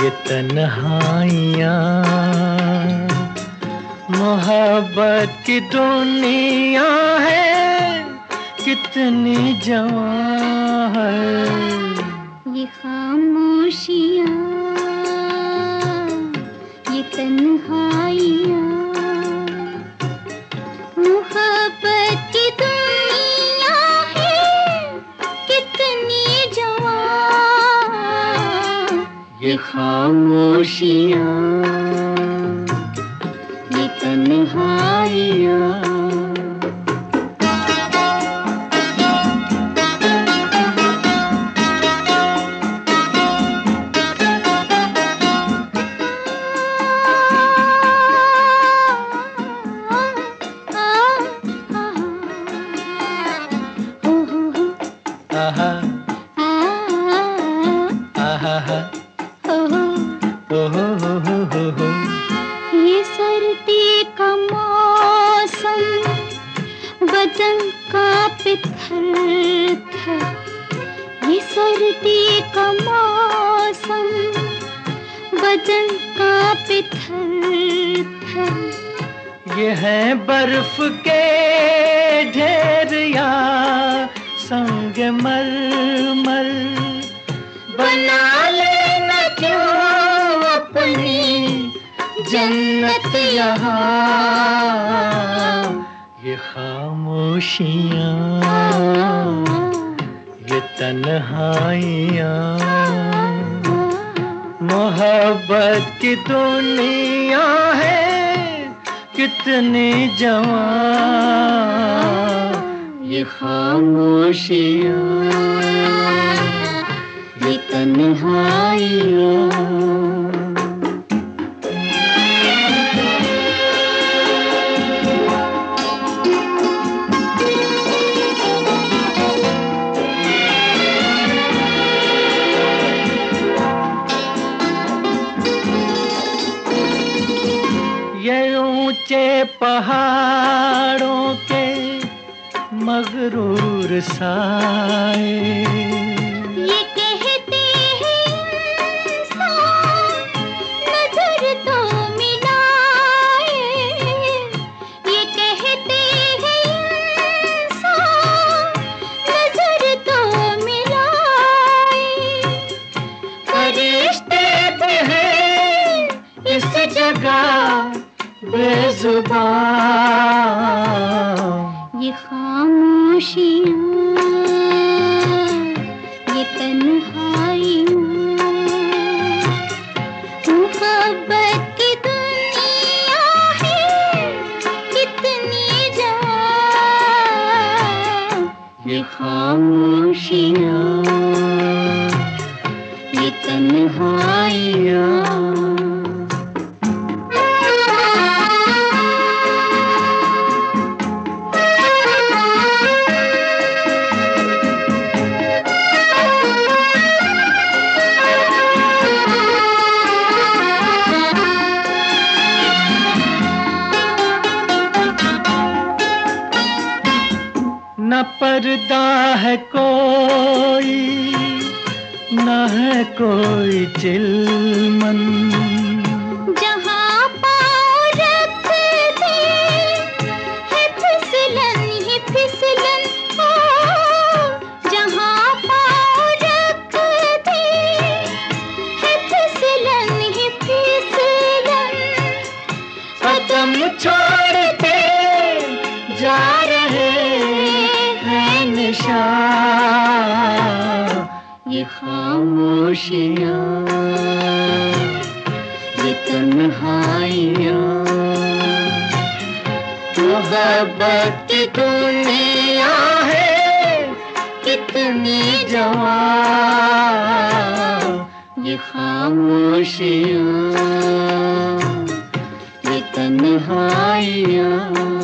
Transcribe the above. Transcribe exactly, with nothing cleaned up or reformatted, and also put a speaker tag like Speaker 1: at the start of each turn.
Speaker 1: ये तन्हाइयाँ मोहब्बत की दुनिया है, कितनी जवां है।
Speaker 2: ये खामोशियाँ, ये तन्हाइयाँ मोहब्बत की दुनिया है, कितनी जवां।
Speaker 1: ये खामोशियाँ,
Speaker 2: ये तन्हाइयाँ।
Speaker 1: आहा आहा हो हो हो हो हो हो।
Speaker 2: ये सर्दी का मौसम बदन कांपे थर-थर। ये सर्दी का मौसम बदन कांपे थर-थर।
Speaker 1: ये है बर्फ के ढेर या संग मरमर,
Speaker 2: बना लेना क्यों अपनी
Speaker 1: जन्नत यहाँ। ये खामोशियाँ, ये तन्हाइयाँ मोहब्बत की दुनिया है, कितनी जवां। ये खामोशियाँ,
Speaker 2: ये तन्हाइयाँ।
Speaker 1: ये ऊंचे पहाड़ों के मगरूर साए,
Speaker 2: ये कहते हैं इंसान नजर तो मिलाए। ये कहते हैं इंसान नजर तो मिलाए।
Speaker 1: फरिश्ते भी हैं इस जगह बेजुबान।
Speaker 2: ये खामोशियाँ, ये तन्हाइयाँ मोहब्बत की दुनिया है, कितनी जवां।
Speaker 1: ये खामोशियाँ,
Speaker 2: ये तन्हाइयाँ।
Speaker 1: न पर्दा है कोई, न है कोई चिलमन।
Speaker 2: जहाँ पाँव रख दे है फिसलन ही फिसलन। हो जहाँ पाँव रख दे है फिसलन ही फिसलन।
Speaker 1: कदम छोड़ते जा रहे हैं निशान। ये खामोशियाँ, ये तन्हाइयाँ मोहब्बत की दुनिया है, कितनी जवां। ये खामोशियाँ, ये तन्हाइयाँ।